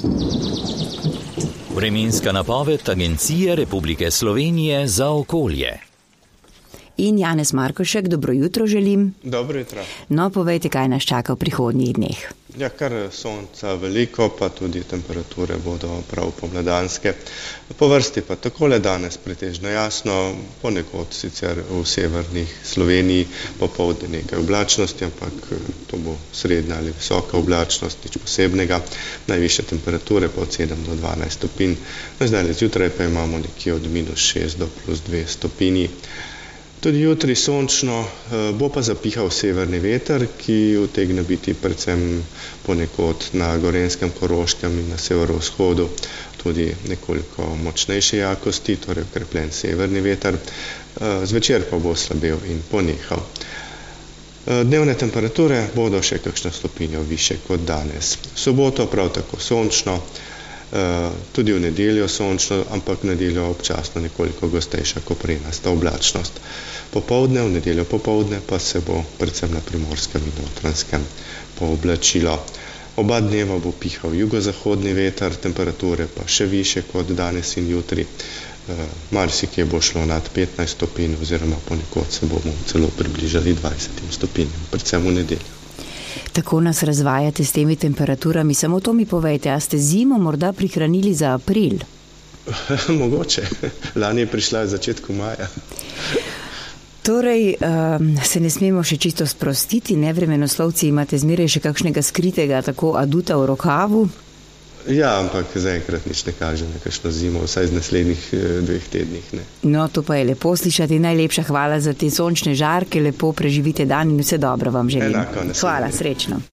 Vremenska napoved Agencije Republike Slovenije za okolje. In Janez Markošek, dobro jutro želim. Dobro jutro. No, povejte, kaj nas čaka v prihodnjih dneh. Ja, kar sonca veliko, pa tudi temperature bodo prav pomladanske. Po vrsti pa takole danes pretežno jasno, ponekod sicer v severnih Sloveniji popoldne nekaj oblačnosti, ampak to bo srednja ali visoka oblačnost, nič posebnega. Najvišje temperature pa od 7 do 12 stopinj. Zdaj zjutraj pa imamo nekje od -6 do +2 stopinji. Tudi jutri sončno, bo pa zapihal severni veter, ki utegne biti predvsem ponekod na Gorenjskem, Koroškem in na severovzhodu tudi nekoliko močnejše jakosti, torej okrepljen severni veter. Zvečer pa bo slabel in ponehal. Dnevne temperature bodo še kakšno stopinjo višje kot danes. V soboto prav tako sončno, tudi v nedeljo sončno, ampak v nedeljo občasno nekoliko gostejša koprenasta oblačnost. Popoldne, v nedeljo popoldne pa se bo predvsem na Primorskem in Notranjskem pooblačilo. Oba dneva bo pihal jugozahodni veter, temperature pa še više kot danes in jutri. Marsikje bo šlo nad 15 stopinj oziroma ponekod se bomo celo približali 20 stopinjam, predvsem v nedeljo. Tako nas razvajate s temi temperaturami, samo to mi povejte, a ste zimo morda prihranili za april? Mogoče, lani je prišla v začetku maja. Torej, se ne smemo še čisto sprostiti, ne, vremenoslovci imate zmeraj še kakšnega skritega tako aduta v rokavu? Ja, ampak zaenkrat nič ne kaže na kakšno zimo, vsaj z naslednjih 2 tednih, ne. No, to pa je lepo slišati, najlepša hvala za te sončne žarke, lepo preživite dan in vse dobro vam želim. Enako, hvala, srečno.